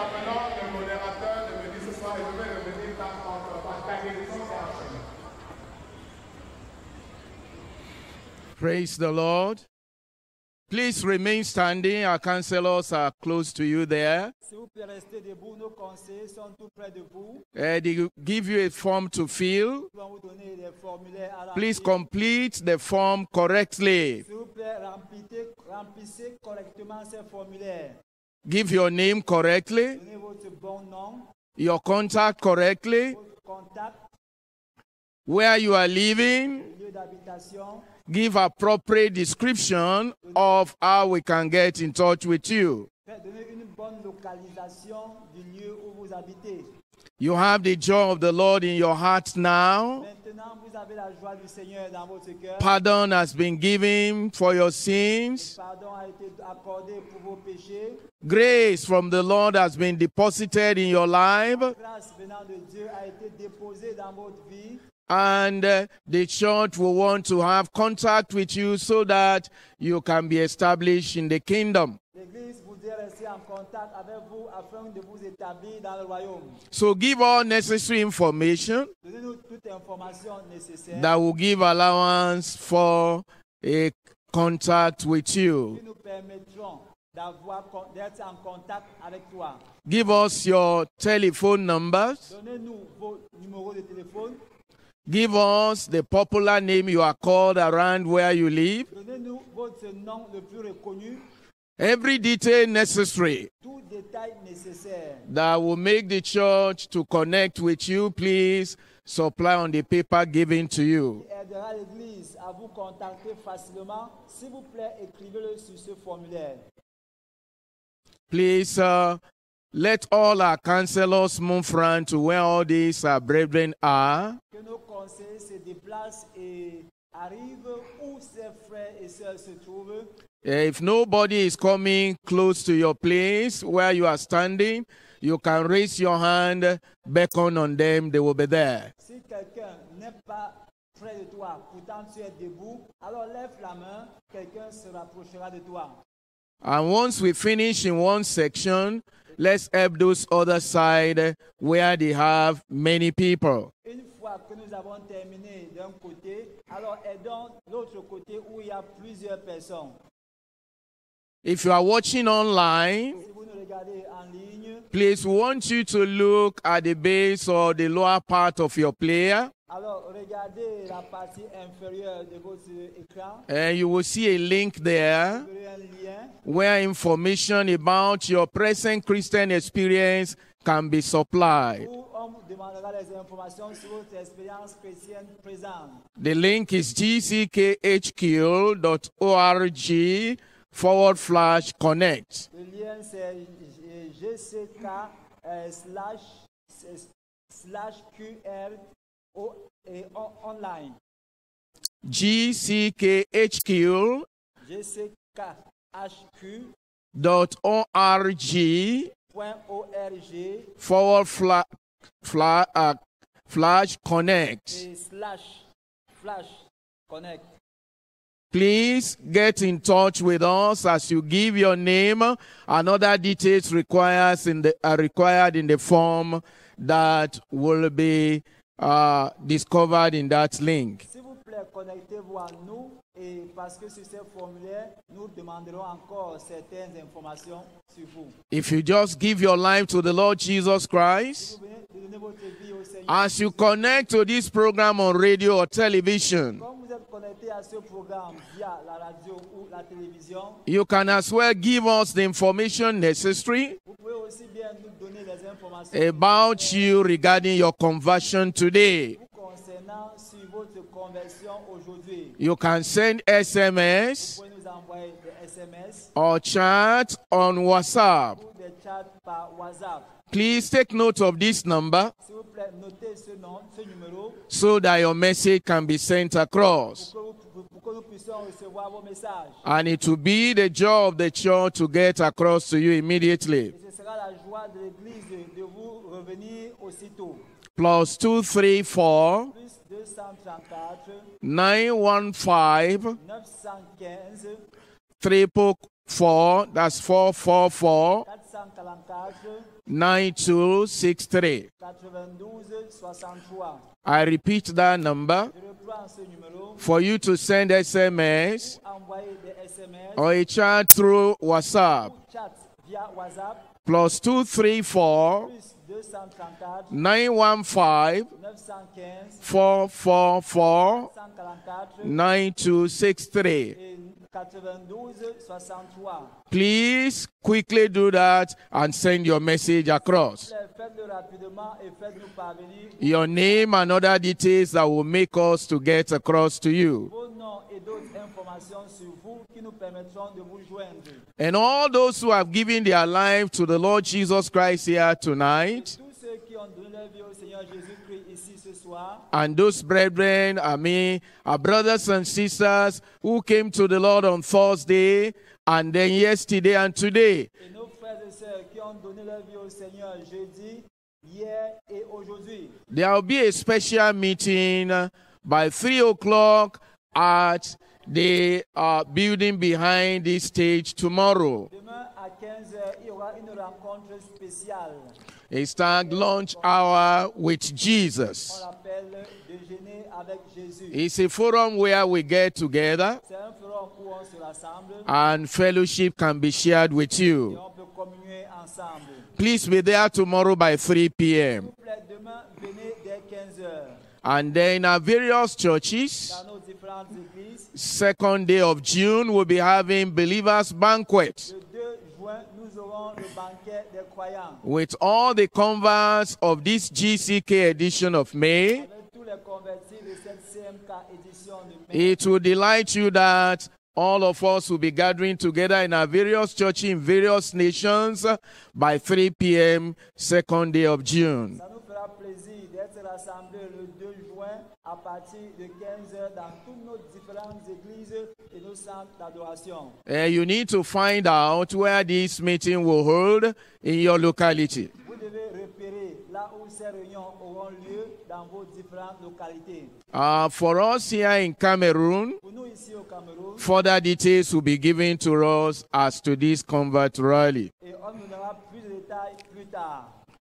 Praise the Lord. Please remain standing. Our counselors are close to you there. Uh, they give you a form to fill. Please complete the form correctly. Give your name correctly. Your contact correctly. Where you are living. Give appropriate description of how we can get in touch with you. You have the joy of the Lord in your heart now. Pardon has been given for your sins. Grace from the Lord has been deposited in your life. And uh, the church will want to have contact with you so that you can be established in the kingdom. So give all necessary information that will give allowance for a contact with you. Give us your telephone numbers. Give us the popular name you are called around where you live. votre nom le plus reconnu, every detail necessary tout détail nécessaire that will make the church to connect with you, please supply on the paper given to you. qui aidera l'Église à vous contacter facilement. S'il vous plaît, écrivez-le sur ce formulaire. Please uh, let all our counselors move round to where all these uh, brethren are. Que nos conseillers se déplacent et arrivent où ces frères et sœurs se trouvent. If nobody is coming close to your place where you are standing, you can raise your hand, beckon on them, they will be there. Si quelqu'un n'est pas près de toi, pourtant tu es debout, alors lève la main, quelqu'un se rapprochera de toi. And once we finish in one section, let's help those other side where they have many people. Une fois que nous avons terminé d'un côté, alors aidons l'autre côté où il y a plusieurs personnes. If you are watching online, Si vous nous regardez en ligne, please, we want you to look at the base or the lower part of your player, alors regardez la partie inférieure de votre écran. and you will see a link there Vous verrez un lien where information about your present Christian experience can be supplied. où on vous demandera les informations sur votre expérience chrétienne présente. The link is g c k h q dot org forward slash connect. Le lien c'est G C K euh, slash slash Q R O et on- online. g c k h q G C K H Q dot org point org forward fla, fla, uh, flash connect. et slash flash connect. Please get in touch with us as you give your name and other details requires in the, are required in the form that will be uh, discovered in that link. S'il vous plaît, connectez-vous à nous et parce que sur ces formulaires, nous demanderons encore certaines informations sur vous. If you just give your life to the Lord Jesus Christ, Vous venez de donner votre vie au Seigneur. as you connect to this program on radio or television, Comme vous êtes connecté à ce programme via la radio ou la télévision, you can as well give us the information necessary vous pouvez aussi bien nous donner les informations about you regarding your conversion today. vous concernant sur votre conversion aujourd'hui. You can send S M S Vous pouvez nous envoyer des S M S or chat on WhatsApp. ou des chats par WhatsApp. Please take note of this number S'il vous plaît, notez ce nom, ce numéro so that your message can be sent across. pour que, vous- pour que nous puissions recevoir vos messages. And it will be the job of the church to get across to you immediately. Et ce sera la joie de l'Église de, de vous revenir aussitôt. Plus two three four Plus deux cent trente-quatre, nine one five neuf cent quinze, triple four. That's four four four quatre cent quarante-quatre, nine two six three. quatre-vingt-douze, soixante-trois. I repeat that number Je reprends ce numéro. for you to send S M S Envoyez des S M S or a chat through WhatsApp. ou chat via WhatsApp. Plus two three four Plus deux cent trente-quatre, nine one five neuf cent quinze, four four four cent quarante-quatre nine two six three. et quatre-vingt-douze, soixante-trois. Please quickly do that and send your message across. Faites-le rapidement et faites-nous parvenir Your name and other details that will make us to get across to you. vos noms et d'autres informations sur vous qui nous permettront de vous joindre. And all those who have given their life to the Lord Jesus Christ here tonight, Tous ceux qui ont donné leur vie au Seigneur Jésus-Christ ici ce soir, and those brethren, I mean, our brothers and sisters who came to the Lord on Thursday, and then yesterday and today, et nos frères et sœurs qui ont donné leur vie au Seigneur jeudi, hier et aujourd'hui. there will be a special meeting by three o'clock at the uh, building behind this stage tomorrow. Demain à quinze heures, il y aura une rencontre spéciale. A stag lunch hour with On Jesus. l'appelle déjeuner avec Jésus. It's a forum where we get together C'est un forum où on se rassemble and fellowship can be shared with et you. on peut communier ensemble. Please be there tomorrow by three p m S'il vous plaît, demain, venez dès quinze heures. And then our various churches, Dans nos différentes églises, second day of June, we'll be having Believers Banquet Le deux juin, nous aurons le banquet des croyants. with all the converts of this G C K edition of May. Avec tous les convertis de cette C M K édition de mai. It will delight you that all of us will be gathering together in our various churches in various nations by three p m second day of June. Ça nous fera plaisir d'être rassemblés le deux juin à partir de quinze heures dans toutes nos différentes églises et nos centres d'adoration. Uh, you need to find out where this meeting will hold in your locality. Vous devez repérer là où ces réunions auront lieu dans vos différentes localités. Uh, for us here in Cameroon, Pour nous ici au Cameroun, further details will be given to us as to this convert rally. et on nous donnera plus de détails plus tard.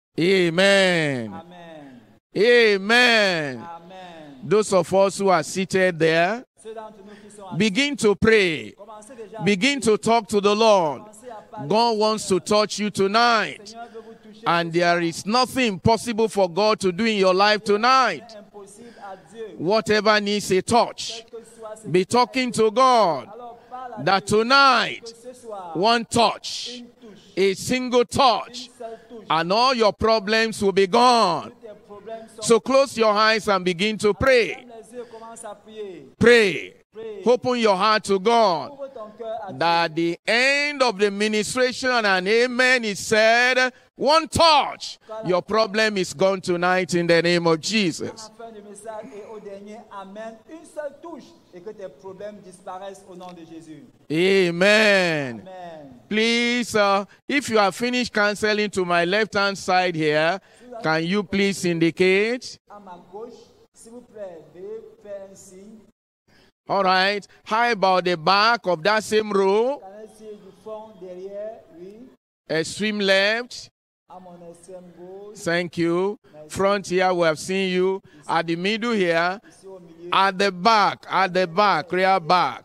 Amen. Amen. Amen. Amen. Those of us who are seated there, Ceux d'entre nous qui sont assis, begin to pray. commencez déjà à Begin to talk to the Lord. commencer à parler. God wants to touch you tonight. Le Seigneur veut vous toucher. And there is nothing impossible for God to do in your life tonight. C'est impossible à Dieu. Whatever needs a touch, Quel que soit ce be talking to God alors parle à that Dieu. tonight, Que ce soit one touch, une touche, a single touch, une seule touche. and all your problems will be gone. Tous tes problèmes sont. So close your eyes and begin to pray. Ferme les yeux, commence à prier. Pray. Pray. Open your heart to God. Ouvre ton cœur à Dieu. That at the end of the ministration and amen is said, one touch, your problem is gone tonight in the name of À Jesus. la fin du message et au dernier Amen, une seule touche et que tes problèmes disparaissent au nom de Jésus. Amen. Amen. Please, uh, if you have finished counseling to my left-hand side here, can you please indicate? À ma gauche, s'il vous plaît, veuillez faire un signe. All right. How about the back of that same row? Qu'en est-il du fond derrière, oui, Extreme left. à mon extrême gauche, Thank you. Front here, we have seen you. At the middle here. ici au milieu. At the back. At the back. Rear back.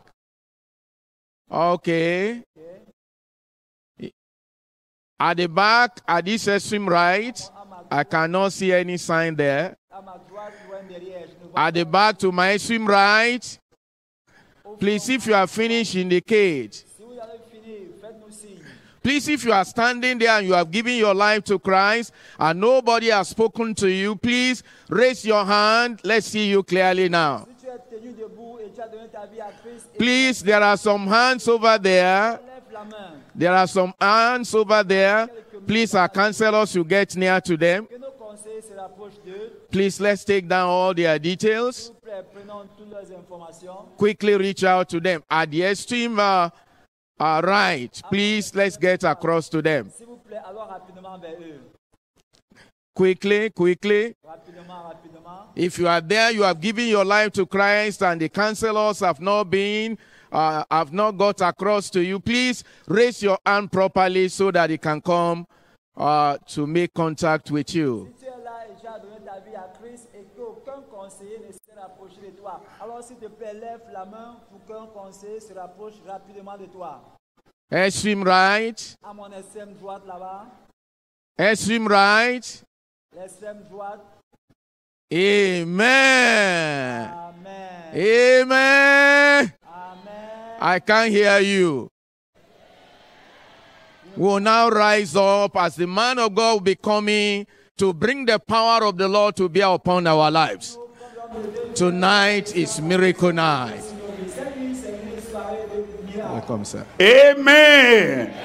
Okay. At the back, at this extreme right, À ma, I cannot see any sign there. à ma droite, loin derrière, je ne vois At the back to my extreme right, please, if you are finished, indicate. Si vous avez fini, faites-nous signe. Please, if you are standing there and you have given your life to Christ and nobody has spoken to you, please raise your hand. Let's see you clearly now. Si tu es tenu debout et tu as donné ta vie à Christ, et Please, there are some hands over there. lève la main. There are some hands over there. Please, our counselors, you get near to them. Que nos conseillers se rapprochent d'eux. Please, let's take down all their details. S'il vous plaît, prenons toutes leurs informations. Quickly reach out to them. At the extreme uh, uh, right, please, let's get across to them. S'il vous plaît, alors rapidement vers eux. Quickly, quickly. Rapidement, rapidement. If you are there, you have given your life to Christ and the counselors have not been, uh, have not got across to you, please raise your hand properly so that they can come uh, to make contact with you. Si tu es là et tu as donné ta vie à Christ et qu'aucun conseiller ne s'est rapproché de toi, alors s'il te plaît, lève la main pour qu'un conseiller se rapproche rapidement de toi. Extreme right, À mon extrême droite là-bas, extreme right. l'extrême droite. Amen. Amen. Amen. Amen. I can't hear you. We'll now rise up as the man of God will be coming to bring the power of the Lord to bear upon our lives. Tonight is miracle night. Welcome, sir. Amen.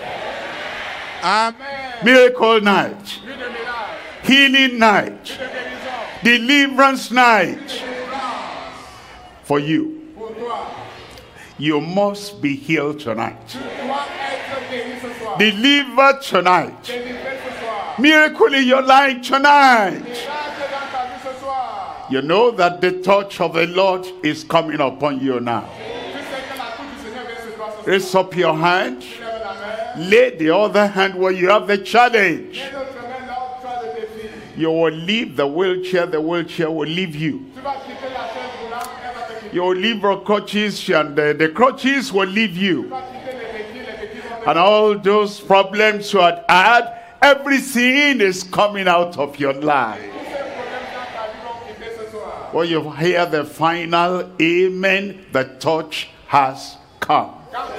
Amen. Miracle night. Nuit de miracle. Healing night. Nuit de guérison. Deliverance night. For you. Pour toi. You must be healed tonight. Tu dois être guéri ce soir. Delivered tonight. Délivré ce soir. Miracle in your life tonight. Miracle dans ta vie ce soir. You know that the touch of the Lord is coming upon you now. Tu sais que la coupe du Seigneur vient sur toi ce soir. Raise up your hand. Lève la main. Lay the other hand where you have the challenge. Mets l'autre main là où tu as le défi. You will leave the wheelchair, the wheelchair will leave you. Tu vas quitter la chaise roulante, elle va te quitter. You will leave your crutches and the, the crutches will leave Tu you. vas quitter les béquilles, les béquilles vont te And all those problems you had had, everything is coming out of your life. Tous ces problèmes dans ta vie vont quitter ce soir. When you hear the final amen, the touch has come.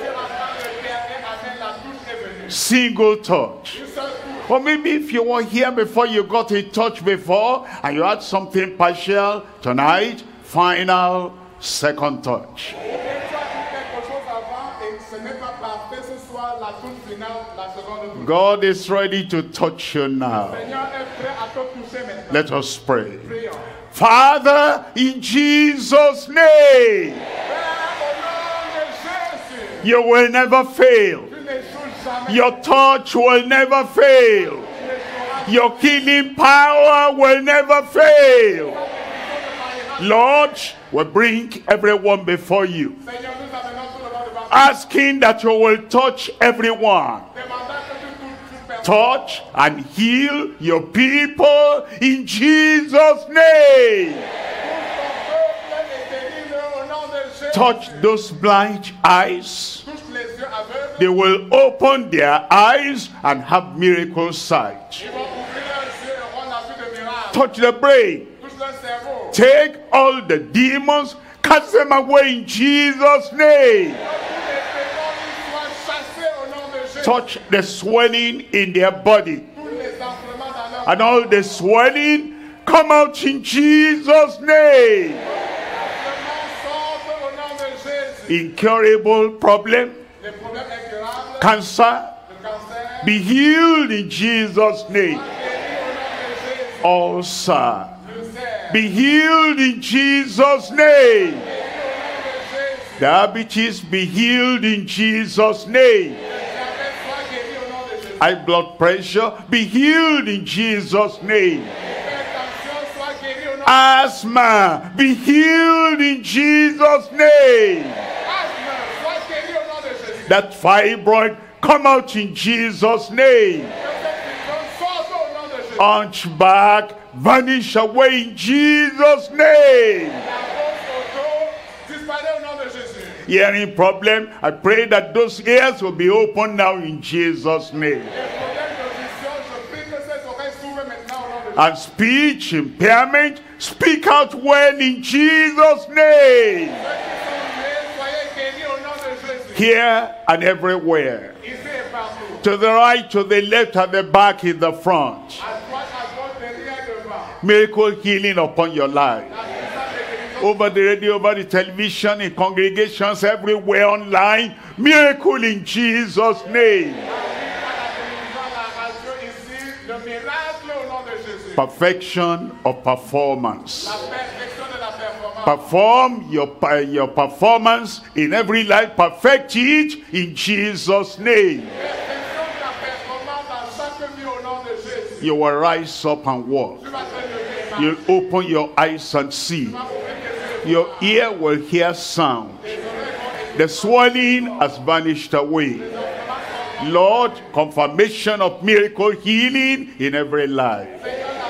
Single touch. Or maybe if you were here before, you got a touch before and you had something partial, tonight, final, second touch. God is ready to touch you now. Let us pray. Father, in Jesus' name, you will never fail. Your touch will never fail. Your healing power will never fail. Lord, we bring everyone before you, asking that you will touch everyone. Touch and heal your people in Jesus' name. Touch those blind eyes. They will open their eyes and have miracle sight. Touch the brain. Take all the demons, cast them away in Jesus' name. Touch the swelling in their body, and all the swelling come out in Jesus' name. Incurable problem, cancer, be healed in Jesus' name. Ulcer, be healed in Jesus' name. Diabetes, be healed in Jesus' name. High blood pressure, be healed in Jesus' name. Asthma, be healed in Jesus' name. That fibroid, come out in Jesus' name. Hunchback, vanish away in Jesus' name. Hearing problem, I pray that those ears will be open now in Jesus' name. And speech impairment, speak out well in Jesus' name. Here and everywhere. To the right, to the left, at the back, in the front. Miracle healing upon your life. Over the radio, over the television, in congregations, everywhere online. Miracle in Jesus' name. Perfection of performance. Perform your, your performance in every life. Perfect it in Jesus' name. You will rise up and walk. You'll open your eyes and see. Your ear will hear sound. The swelling has vanished away. Lord, confirmation of miracle healing in every life.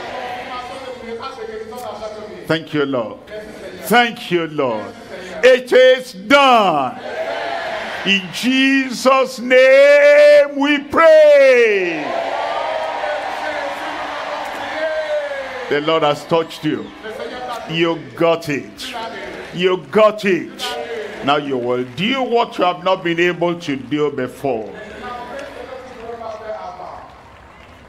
Thank you, Lord. Thank you, Lord. It is done. In Jesus' name we pray. The Lord has touched you. You got it. You got it. Now you will do what you have not been able to do before.